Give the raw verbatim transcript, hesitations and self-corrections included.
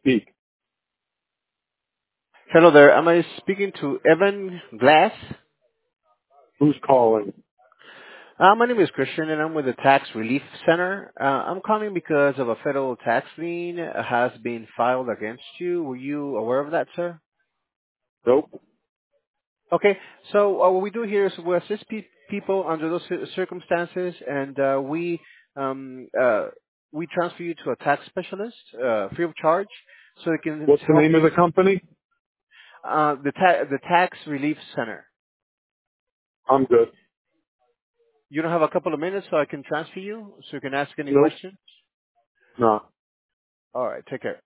speak. Hello there. Am I speaking to Evan Glass? Who's calling? Uh, my name is Christian, and I'm with the Tax Relief Center. Uh, I'm calling because of a federal tax lien uh, has been filed against you. Were you aware of that, sir? Nope. Okay. So uh, what we do here is we assist pe- people under those cir- circumstances, and uh, we um, uh, we transfer you to a tax specialist uh, free of charge, so they can What's the help name of you. the company? Uh, the ta- the Tax Relief Center. I'm good. You don't have a couple of minutes, so I can transfer you, so you can ask any Nope. questions. No. All right. Take care.